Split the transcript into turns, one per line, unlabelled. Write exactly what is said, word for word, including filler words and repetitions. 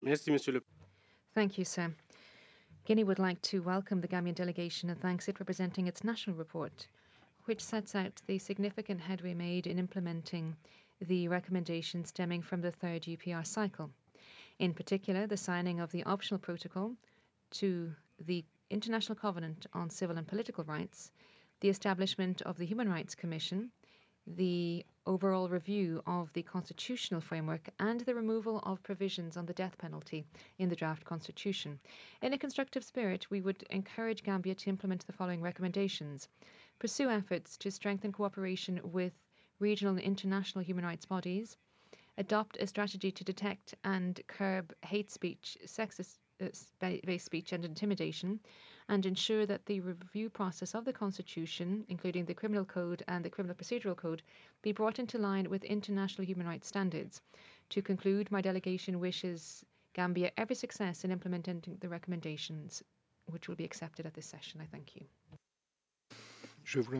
Merci, Monsieur le
Thank you, sir. Guinea would like to welcome the Gambian delegation and thanks it for presenting its national report, which sets out the significant headway made in implementing the recommendations stemming from the third U P R cycle. In particular, the signing of the optional protocol to the International Covenant on Civil and Political Rights, the establishment of the Human Rights Commission, the overall review of the constitutional framework, and the removal of provisions on the death penalty in the draft constitution. In a constructive spirit, we would encourage Gambia to implement the following recommendations: pursue efforts to strengthen cooperation with regional and international human rights bodies, adopt a strategy to detect and curb hate speech, sexist uh, based speech, and intimidation, and ensure that the review process of the Constitution, including the Criminal Code and the Criminal Procedural Code, be brought into line with international human rights standards. To conclude, my delegation wishes Gambia every success in implementing the recommendations, which will be accepted at this session. I thank you.
Je vous